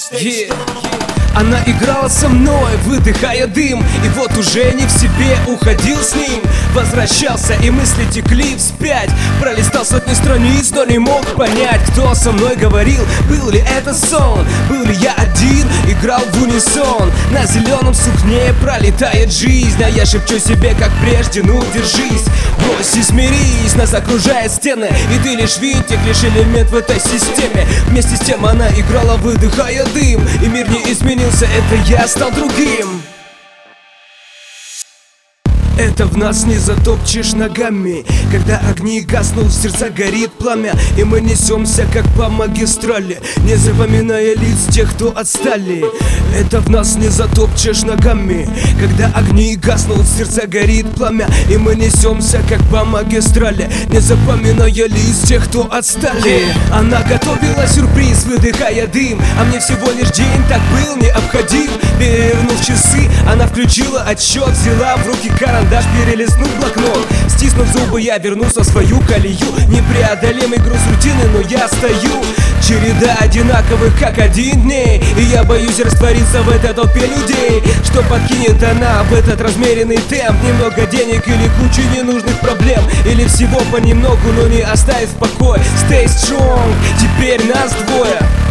Yeah. Она играла со мной, выдыхая дым, и вот уже не в себе уходил с ним. Возвращался, и мысли текли вспять. Пролистал сотни страниц, но не мог понять, кто со мной говорил. Был ли это сон? Был ли я один? Играл в унисон. На зеленом сукне пролетает жизнь, а я шепчу себе, как прежде, ну держись. Брось и смирись, нас окружают стены, и ты лишь винтик, лишь элемент в этой системе. Вместе с тем она играла, выдыхая дым, и мир не изменился, это я стал другим. Это в нас не затопчешь ногами. Когда огни гаснут, в сердца горит пламя, и мы несемся, как по магистрали, не запоминая лиц тех, кто отстали. Это в нас не затопчешь ногами. Когда огни гаснут, в сердца горит пламя, и мы несемся, как по магистрали, не запоминая лиц тех, кто отстали. Она готовила сюрприз, выдыхая дым, а мне всего лишь день так был необходим. Перевернув часы, она включила отсчет, взяла в руки карандаш, перелистнул блокнот. Стиснув зубы, я вернулся в свою колею. Непреодолимый груз рутины, но я стою. Череда одинаковых, как один дней, и я боюсь раствориться в этой толпе людей. Что подкинет она в этот размеренный темп? Немного денег или кучу ненужных проблем, или всего понемногу, но не оставит в покое. Stay strong, теперь нас двое.